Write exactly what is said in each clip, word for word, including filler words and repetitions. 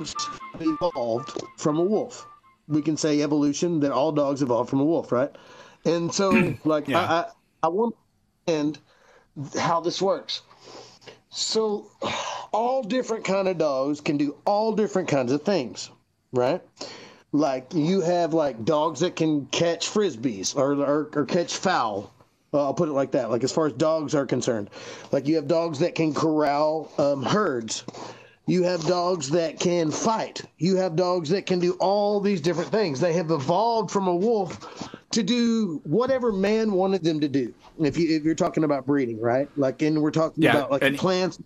dogs evolved from a wolf. We can say evolution that all dogs evolved from a wolf, right? And so, like, yeah. I, I, I want to understand how this works. So, all different kind of dogs can do all different kinds of things, right? Like, you have, like, dogs that can catch frisbees or, or, or catch fowl. Uh, I'll put it like that, like, as far as dogs are concerned. Like, you have dogs that can corral um, herds. You have dogs that can fight. You have dogs that can do all these different things. They have evolved from a wolf to do whatever man wanted them to do. If you if you're talking about breeding, right? Like, and we're talking yeah, about like any, plants.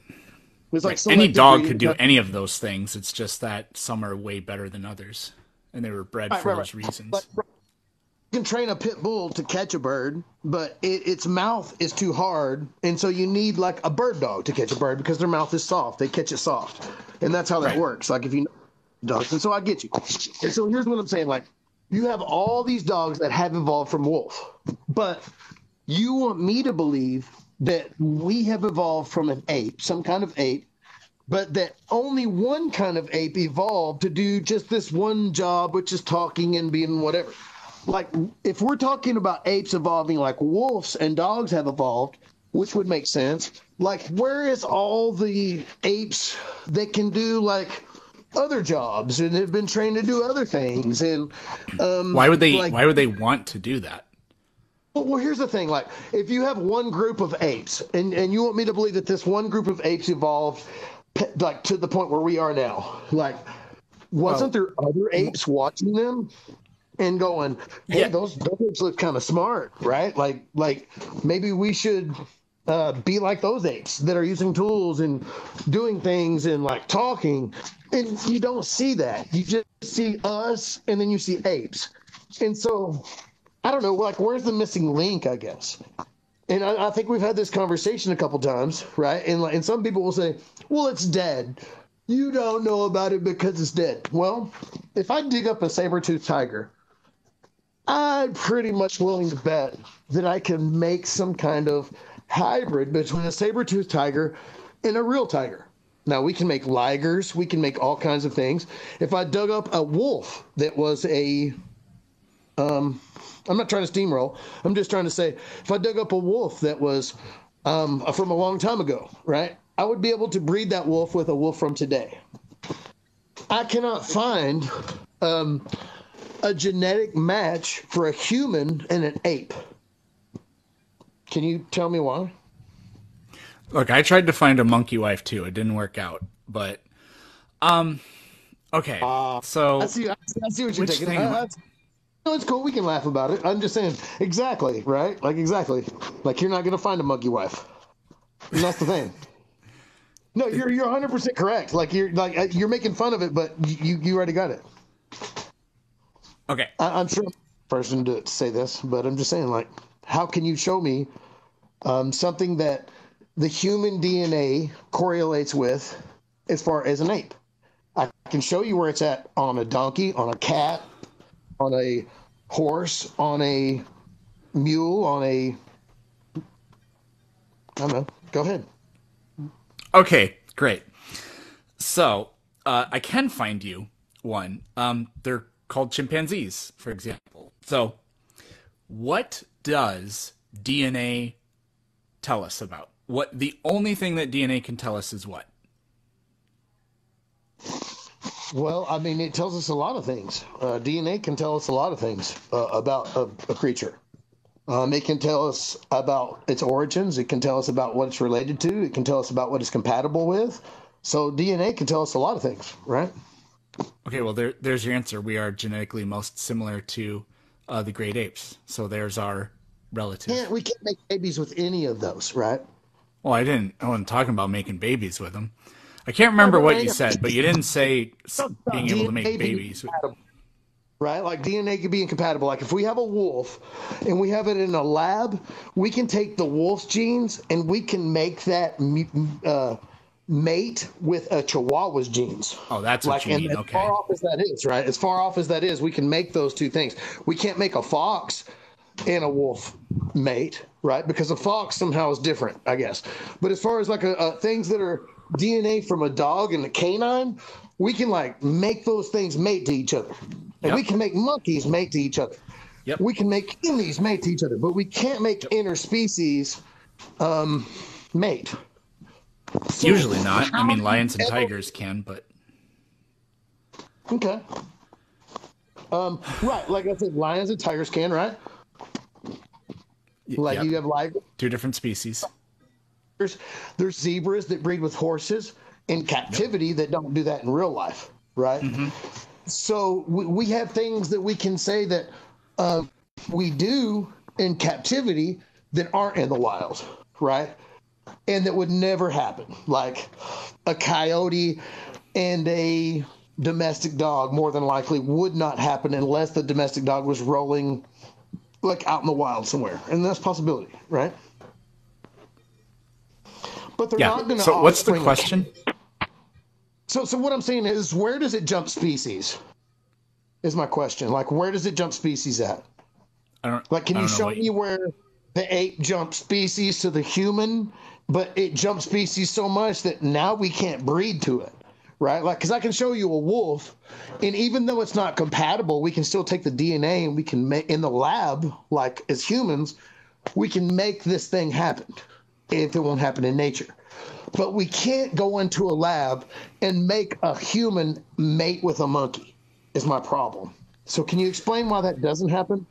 It's like right. Any dog could do type. any of those things. It's just that some are way better than others, and they were bred right, for right, those right. reasons. But, you can train a pit bull to catch a bird, but it, its mouth is too hard, and so you need like a bird dog to catch a bird because their mouth is soft. They catch it soft, and that's how that right. works. Like if you know dogs, and so I get you. And so here's what I'm saying: like you have all these dogs that have evolved from wolf, but you want me to believe that we have evolved from an ape, some kind of ape, but that only one kind of ape evolved to do just this one job, which is talking and being whatever. Like, if we're talking about apes evolving like wolves and dogs have evolved, which would make sense, like, where is all the apes that can do, like, other jobs and have been trained to do other things? And um, why would they? like, why would they want to do that? Well, here's the thing. Like, if you have one group of apes, and, and you want me to believe that this one group of apes evolved, like, to the point where we are now, like, wasn't there other apes watching them and going, hey, yeah. those, those apes look kind of smart, right? Like, like maybe we should uh, be like those apes that are using tools and doing things and, like, talking. And you don't see that. You just see us, and then you see apes. And so, I don't know, like, where's the missing link, I guess? And I, I think we've had this conversation a couple times, right? And, and some people will say, well, it's dead. You don't know about it because it's dead. Well, if I dig up a saber-toothed tiger, I'm pretty much willing to bet that I can make some kind of hybrid between a saber-toothed tiger and a real tiger. Now, we can make ligers. We can make all kinds of things. If I dug up a wolf that was a... um. I'm not trying to steamroll. I'm just trying to say, if I dug up a wolf that was um, from a long time ago, right, I would be able to breed that wolf with a wolf from today. I cannot find um, a genetic match for a human and an ape. Can you tell me why? Look, I tried to find a monkey wife too. It didn't work out, but um, okay. Uh, so I see. I see, I see what you're which taking. thing? Uh, that's- No, it's cool. We can laugh about it. I'm just saying, exactly, right? Like, exactly. Like, you're not going to find a monkey wife. And that's the thing. No, you're you're one hundred percent correct. Like, you're like you're making fun of it, but you you already got it. Okay. I, I'm sure I'm the person to say this, but I'm just saying, like, how can you show me um, something that the human D N A correlates with as far as an ape? I can show you where it's at on a donkey, on a cat, on a horse, on a mule, on a... I don't know. Go ahead. Okay, great. So, uh, I can find you one. Um, they're called chimpanzees, for example. So, what does D N A tell us about? What the only thing that D N A can tell us is what? Well, I mean, it tells us a lot of things. Uh, D N A can tell us a lot of things uh, about a, a creature. Um, it can tell us about its origins. It can tell us about what it's related to. It can tell us about what it's compatible with. So D N A can tell us a lot of things, right? Okay, well, there, there's your answer. We are genetically most similar to uh, the great apes. So there's our relative. Yeah, we can't make babies with any of those, right? Well, I didn't. I wasn't talking about making babies with them. I can't remember what you said, but you didn't say being able to make babies. Right? Like D N A could be incompatible. Like if we have a wolf and we have it in a lab, we can take the wolf's genes and we can make that uh, mate with a Chihuahua's genes. Oh, that's what like, you and mean. as Okay. far off as that is, right? As far off as that is, we can make those two things. We can't make a fox and a wolf mate, right? Because a fox somehow is different, I guess. But as far as like a, a, things that are D N A from a dog and a canine, we can like make those things mate to each other, and Yep. we can make monkeys mate to each other. Yep. We can make enemies mate to each other, but we can't make interspecies um, mate. So Usually not. I how mean, do lions and you ever- tigers can, but Okay. Um, right, like I said, lions and tigers can, right? Like yep. you have lions. Two different species. There's, there's zebras that breed with horses in captivity that don't do that in real life, right? So we, we have things that we can say that uh, we do in captivity that aren't in the wild, right? And that would never happen, like a coyote and a domestic dog more than likely would not happen unless the domestic dog was rolling like out in the wild somewhere, and that's a possibility, right? But they're not Yeah. going to. So what's the question? So, so what I'm saying is, where does it jump species? Is my question. Like, where does it jump species at? I don't. Like, can I you don't know show what- me where the ape jumps species to the human, but it jumps species so much that now we can't breed to it, right? Like, because I can show you a wolf, and even though it's not compatible, we can still take the D N A and we can make in the lab, like as humans, we can make this thing happen if it won't happen in nature. But we can't go into a lab and make a human mate with a monkey, is my problem. So can you explain why that doesn't happen?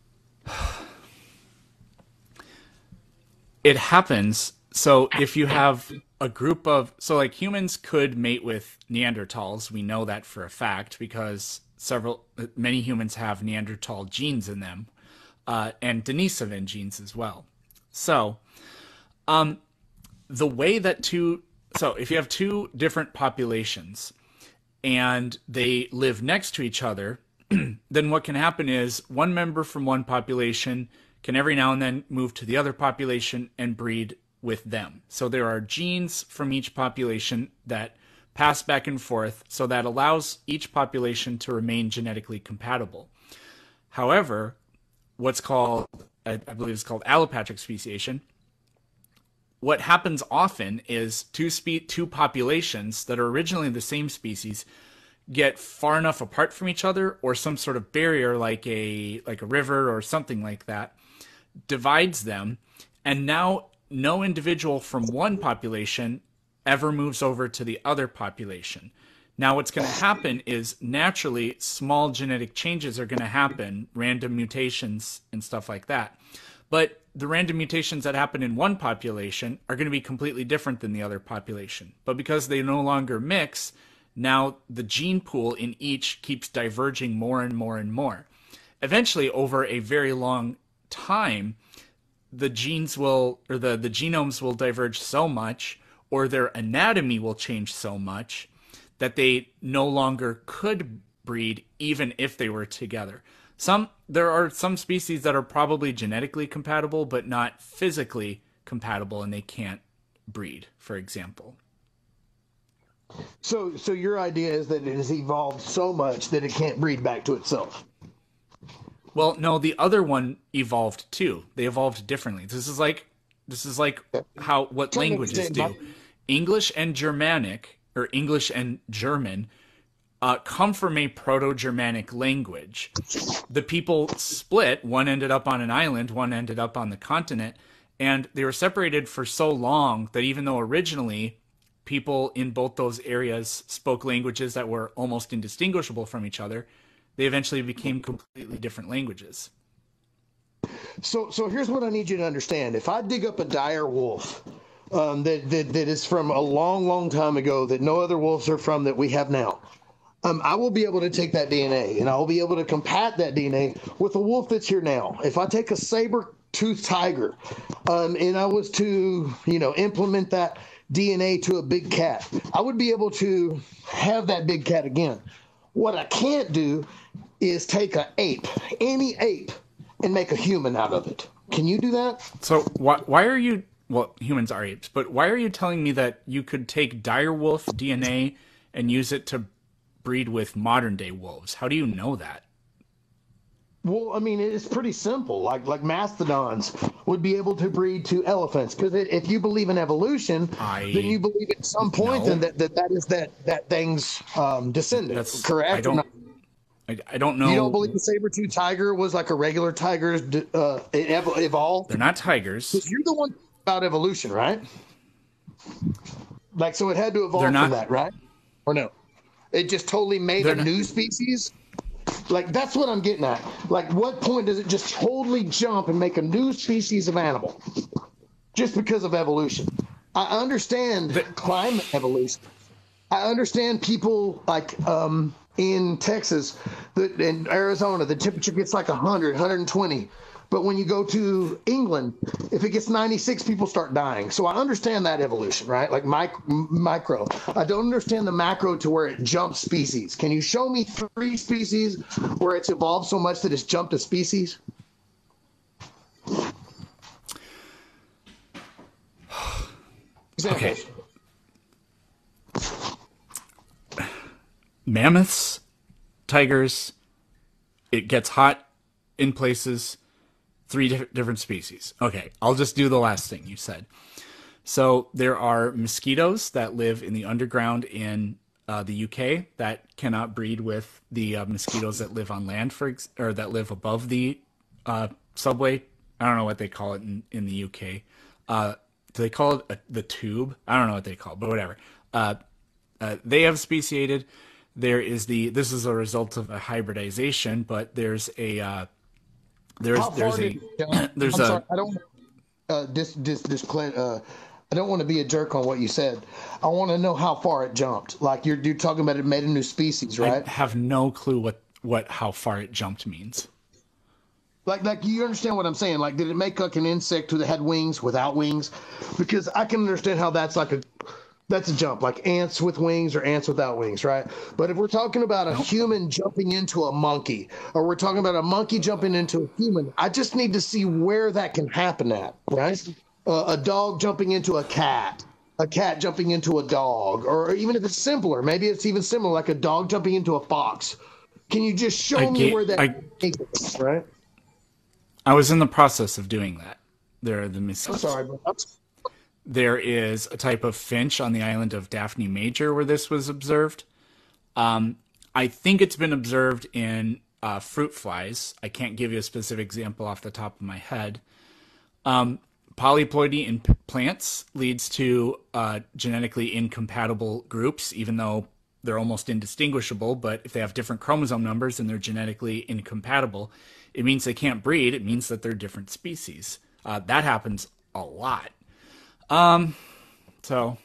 It happens. So if you have a group of, so like humans could mate with Neanderthals. We know that for a fact because several, many humans have Neanderthal genes in them, uh, and Denisovan genes as well. So, um, the way that two, so if you have two different populations and they live next to each other, then what can happen is one member from one population can every now and then move to the other population and breed with them. So there are genes from each population that pass back and forth, so that allows each population to remain genetically compatible. However, what's called, I believe it's called allopatric speciation, what happens often is two spe- two populations that are originally the same species get far enough apart from each other, or some sort of barrier like a like a river or something like that divides them, and now no individual from one population ever moves over to the other population. Now what's going to happen is naturally small genetic changes are going to happen, random mutations and stuff like that. But the random mutations that happen in one population are going to be completely different than the other population. But because they no longer mix, now the gene pool in each keeps diverging more and more and more. Eventually, over a very long time, the genes will, or the, the genomes will diverge so much, or their anatomy will change so much, that they no longer could breed even if they were together. Some there are some species that are probably genetically compatible but not physically compatible, and they can't breed, for example. So, so your idea is that it has evolved so much that it can't breed back to itself. Well, no, the other one evolved too. They evolved differently. This is like this is like how what Tell me languages the same, do. English and Germanic, or English and German, uh, come from a Proto-Germanic language. The people split. One ended up on an island, one ended up on the continent, and they were separated for so long that even though originally people in both those areas spoke languages that were almost indistinguishable from each other, they eventually became completely different languages. So, so here's what I need you to understand. If I dig up a dire wolf um, that, that that is from a long, long time ago that no other wolves are from that we have now, um, I will be able to take that D N A and I will be able to compat that D N A with a wolf that's here now. If I take a saber-toothed tiger um, and I was to, you know, implement that D N A to a big cat, I would be able to have that big cat again. What I can't do is take an ape, any ape, and make a human out of it. Can you do that? So why why are you? Well, humans are apes, but why are you telling me that you could take direwolf D N A and use it to breed with modern day wolves? How do you know that? Well, I mean, it's pretty simple. Like like mastodons would be able to breed to elephants because if you believe in evolution, then I you believe at some point then no. that that, that is that that thing's um, descendant, That's I correct? Or don't not? I, I don't You don't know. believe the saber-tooth tiger was like a regular tiger uh, it ev- evolved? They're not tigers. Because you're the one about evolution, right? Like, so it had to They're evolve from not. that, right? Or no? It just totally made They're a not. new species? Like, that's what I'm getting at. Like, what point does it just totally jump and make a new species of animal just because of evolution? I understand The, climate evolution. I understand people like um, in Texas, the, in Arizona, the temperature gets like one hundred, one hundred twenty. But when you go to England, if it gets ninety-six, people start dying. So I understand that evolution, right? Like mic- micro. I don't understand the macro to where it jumps species. Can you show me three species where it's evolved so much that it's jumped a species? okay. Examples. Mammoths, tigers. It gets hot in places. Three diff- different species. Okay, I'll just do the last thing you said. So there are mosquitoes that live in the underground in uh, the U K that cannot breed with the uh, mosquitoes that live on land, for ex- or that live above the uh, subway. I don't know what they call it in, in the U K. Uh, do they call it a, the tube? I don't know what they call it, but whatever. Uh, uh, they have speciated. There is the. This is a result of a hybridization, but there's a. Uh, there's How there's far did a it jump? there's I'm sorry, a I don't uh, this this this Clint. Uh, I don't want to be a jerk on what you said. I want to know how far it jumped. Like you're you're talking about it made a new species, I right? have no clue what what how far it jumped means. Like like you understand what I'm saying? Like did it make like an insect who had wings without wings? Because I can understand how that's like a that's a jump, like ants with wings or ants without wings, right? But if we're talking about a Nope. human jumping into a monkey, or we're talking about a monkey jumping into a human, I just need to see where that can happen at, right? Uh, a dog jumping into a cat, a cat jumping into a dog, or even if it's simpler, maybe it's even similar, like a dog jumping into a fox. Can you just I show me gave, where that I takes it, right? I was in the process of doing that. There are the I'm mosquitoes. sorry, but I'm, There is a type of finch on the island of Daphne Major where this was observed. Um, I think it's been observed in uh, fruit flies. I can't give you a specific example off the top of my head. Um, polyploidy in p- plants leads to uh, genetically incompatible groups, even though they're almost indistinguishable. But if they have different chromosome numbers and they're genetically incompatible, it means they can't breed. It means that they're different species. Uh, that happens a lot. Um, so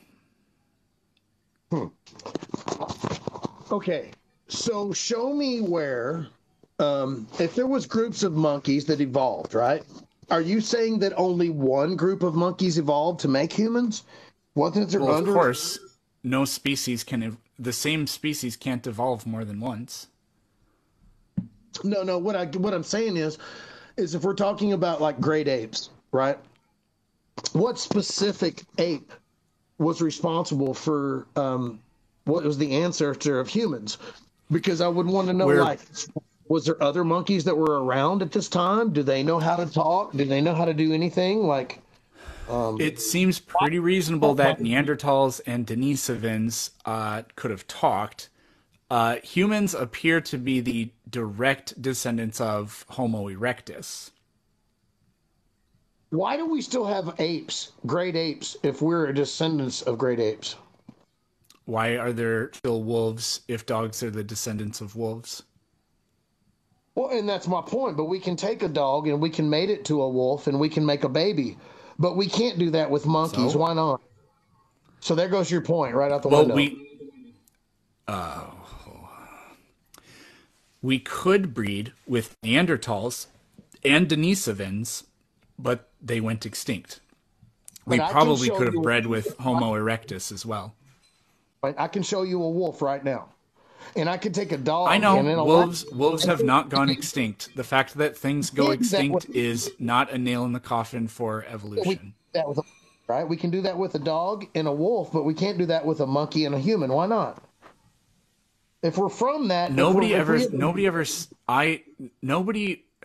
okay, so show me where, um, if there was groups of monkeys that evolved, right? Are you saying that only one group of monkeys evolved to make humans? Wasn't there well, of under? course, no species can, ev- the same species can't evolve more than once. No, no. What I what I'm saying is, is if we're talking about like great apes, right? What specific ape was responsible for um, what was the ancestor of humans? Because I would want to know, Where like, was there other monkeys that were around at this time? Do they know how to talk? Do they know how to do anything? Like, it seems pretty reasonable that Neanderthals and Denisovans uh, could have talked. Uh, humans appear to be the direct descendants of Homo erectus. why do we still have apes, great apes, if we're descendants of great apes? Why are there still wolves if dogs are the descendants of wolves? Well, and that's my point. But we can take a dog and we can mate it to a wolf and we can make a baby. But we can't do that with monkeys. So, Why not? So there goes your point right out the well, window. we we could breed with Neanderthals and Denisovans, but they went extinct. But We I can probably show could have you, bred with Homo erectus as well. right? I can show you a wolf right now, and I can take a dog. I know and in a wolves wolves have not gone extinct. The fact that things go We can do that extinct with- is not a nail in the coffin for we evolution. can do that with a, right? We can do that with a dog and a wolf, but we can't do that with a monkey and a human. Why not? If we're from that, if Nobody we're- if ever we- nobody ever s- I nobody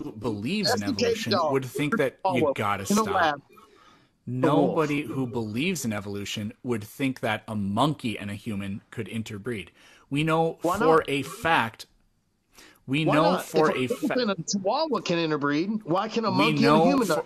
who believes in Domesticated evolution dog. would think that you gotta In a stop. lab. Nobody who believes in evolution would think that a monkey and a human could interbreed. We know Why for not? a fact. We Why know not? for if a a fact. and a chihuahua can interbreed, why can a We monkey and a know human for, not?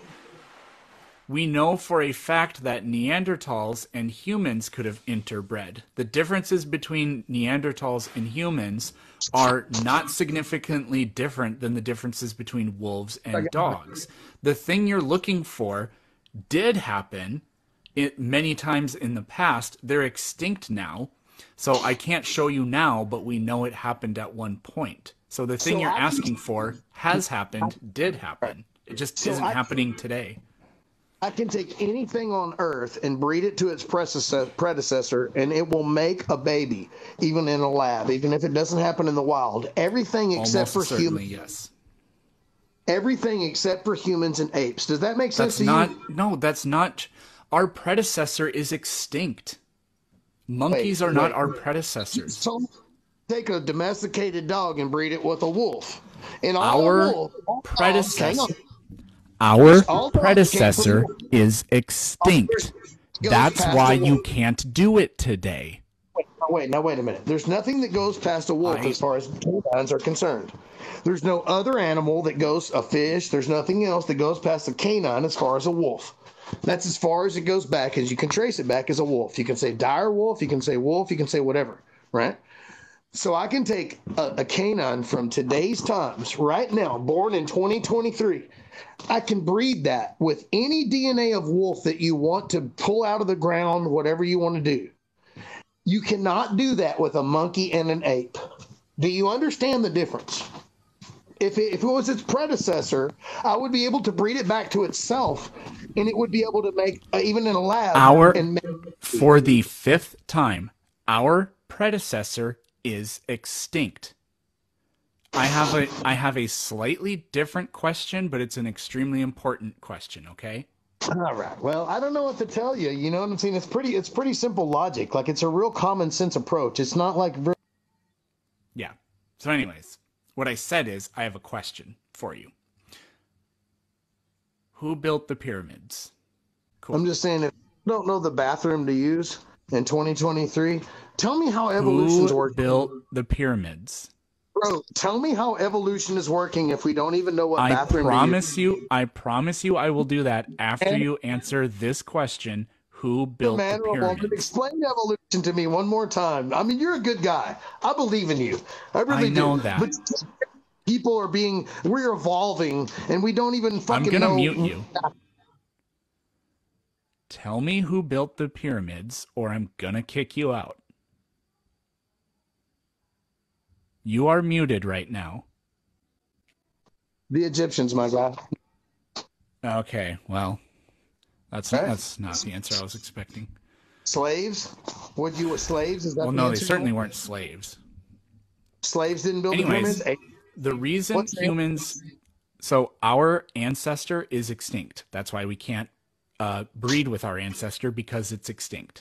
we know for a fact that Neanderthals and humans could have interbred. The differences between Neanderthals and humans are not significantly different than the differences between wolves and dogs. The thing you're looking for did happen it, many times in the past. They're extinct now, so I can't show you now, but we know it happened at one point. So the thing So you're I- asking for has happened, did happen. It just So isn't I- happening today. I can take anything on Earth and breed it to its predecessor, predecessor, and it will make a baby, even in a lab, even if it doesn't happen in the wild. Everything except Almost for certainly, humans. yes. Everything except for humans and apes. Does that make sense That's to not. you? No, that's not. Our predecessor is extinct. Monkeys Wait, are not wait. our predecessors. So take a domesticated dog and breed it with a wolf. And all Our wolf, all dogs- predecessor. hang on. Our All dogs predecessor came from- is extinct. Goes That's past why the you wolf. can't do it today. Wait, now wait, now wait a minute. There's nothing that goes past a wolf I- as far as canines are concerned. There's no other animal that goes a fish. There's nothing else that goes past a canine as far as a wolf. That's as far as it goes back as you can trace it back as a wolf. You can say dire wolf, you can say wolf, you can say whatever, right? So I can take a, a canine from today's times, right now, born in twenty twenty-three. I can breed that with any D N A of wolf that you want to pull out of the ground, whatever you want to do. You cannot do that with a monkey and an ape. Do you understand the difference? If it, if it was its predecessor, I would be able to breed it back to itself, and it would be able to make, uh, even in a lab, Our and make, for the fifth time, our predecessor is extinct. I have a I have a slightly different question, but it's an extremely important question, okay? all right. Well, I don't know what to tell you. You know what I'm saying? It's pretty. It's pretty simple logic. Like it's a real common sense approach. It's not like. Very, Yeah. So anyways, what I said is I have a question for you. Who built the pyramids? Cool. I'm just saying, if you don't know the bathroom to use in twenty twenty-three, tell me how evolution's Who working. built the pyramids? Bro, tell me how evolution is working if we don't even know what I bathroom to use. promise you, I promise you I will do that after And- you answer this question. Who built Man the or woman, pyramids? explain evolution to me one more time. I mean, you're a good guy. I believe in you. I really I know do. that. But people are being, we're evolving, and we don't even I'm fucking gonna know. mute you. Tell me who built the pyramids, or I'm gonna kick you out. You are muted right now. The Egyptians, my guy. Okay, well, that's Right. that's not the answer I was expecting. Slaves? Would you with slaves? Is that Well, the no, they answer? certainly weren't slaves. Slaves didn't build Anyways, the pyramids. The reason What's the- humans, so our ancestor is extinct. That's why we can't uh, breed with our ancestor, because it's extinct.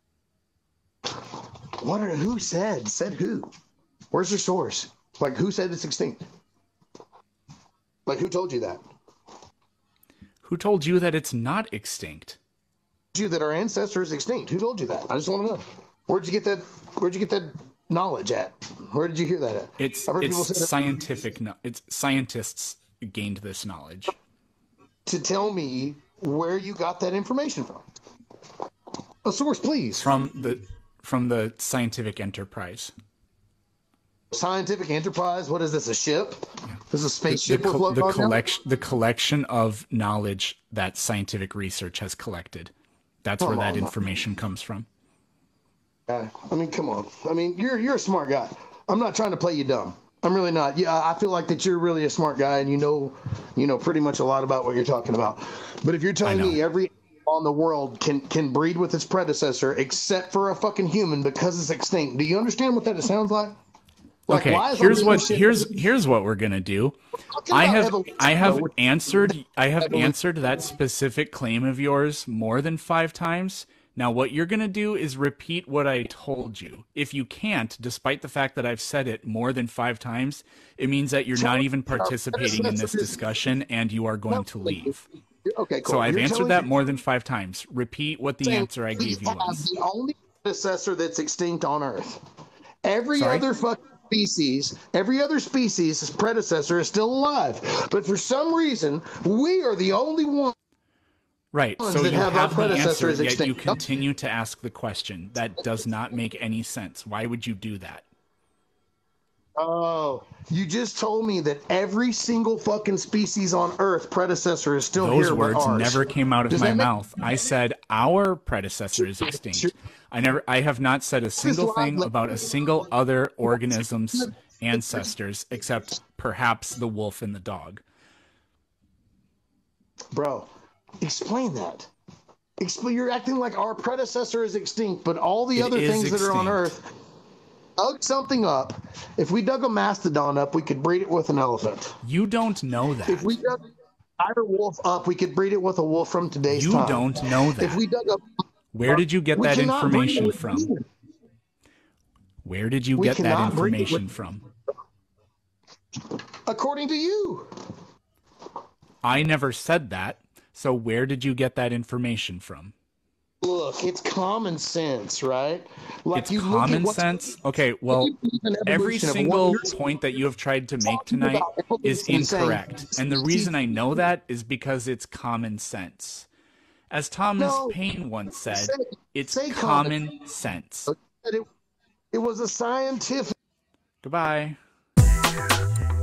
What are, who said? Said who? Where's your source? Like, who said it's extinct? Like, who told you that? Who told you that it's not extinct? You that our ancestor is extinct. Who told you that? I just want to know. Where'd you get that? Where'd you get that knowledge at? Where did you hear that at? It's I've heard people say it's that- scientific. No, it's scientists gained this knowledge. to tell me where you got that information from. A source, please. from the from the scientific enterprise. Scientific enterprise. What is this? A ship? This is a The, spaceship we're co- floating the on now? collection the collection of knowledge that scientific research has collected. That's where Come that on. information comes from. guy. I mean, come on. I mean, you're you're a smart guy. I'm not trying to play you dumb. I'm really not. Yeah, I feel like that you're really a smart guy, and you know, you know pretty much a lot about what you're talking about. But if you're telling I know. me every animal in the world can can breed with its predecessor, except for a fucking human because it's extinct, do you understand what that sounds like? Like, Okay, why is here's all what this shit- here's here's what we're gonna do. Talking I about have evolution, I have though. answered I have Evolution. answered that specific claim of yours more than five times. Now, what you're going to do is repeat what I told you. If you can't, despite the fact that I've said it more than five times, it means that you're not even participating in this discussion and you are going to leave. Okay, cool. So I've You're answered telling that me- more than five times. Repeat what the saying answer I gave you we have was. the only predecessor that's extinct on Earth. Every Sorry? other fucking species, every other species' predecessor is still alive. But for some reason, we are the only one. Right, so that you have our have the predecessor answer, is yet you extinct. continue to ask the question. That does not make any sense. Why would you do that? Oh, you just told me that every single fucking species on Earth predecessor is still Those here. but words ours. never came out of Does my that make- mouth. I said our predecessor is extinct. I never I have not said a single thing about a single other organism's ancestors except perhaps the wolf and the dog. Bro, explain that. Explain. You're acting like our predecessor is extinct, but all the It other is things that are on extinct. Earth. Dug something up. If we dug a mastodon up, we could breed it with an elephant. You don't know that. If we dug a dire wolf up, we could breed it with a wolf from today's You time. don't know that. If we dug up, Where did you get we that cannot breed it information with from? humans. Where did you We get that cannot breed it information with- from? According to you. I never said that. So where did you get that information from? Look, it's common sense, right? Like It's you look at common what's- sense. Okay, well, you believe in every evolution of single wonders? point that you have tried to make Talking tonight about is evolution, saying incorrect. And the reason I know that is because it's common sense. As Thomas No. Paine once said, Say- it's say common common. sense. It, it was a scientific. Goodbye.